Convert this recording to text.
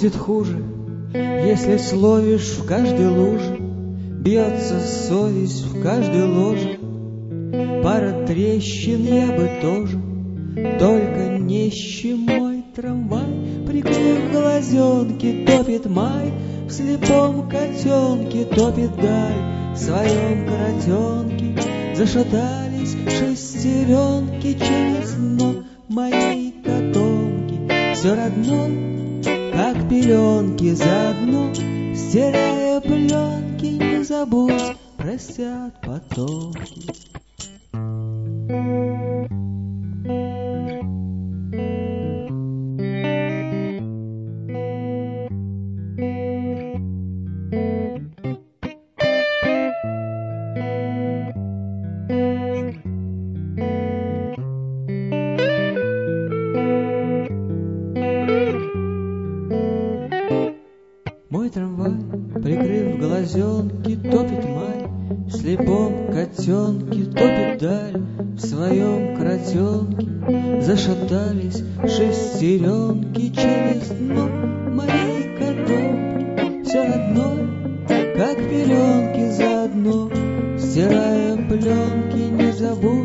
будет хуже, если словишь в каждой луже, бьется совесть в каждой ложе. Пара трещин я бы тоже, только нищий мой трамвай, прикрыв глазенки, топит май, в слепом котенке топит даль, в своем коротенке зашатались шестеренки через дно моей котомки. Все равно, как пеленки, заодно, стирая пленки, не забудь, простят потомки. Мой трамвай, прикрыв глазенки, топит май, в слепом котенке топит даль, в своем кротенке зашатались шестеренки через дно моей котомки. Все одно, как пеленки заодно, стирая пленки, не забудь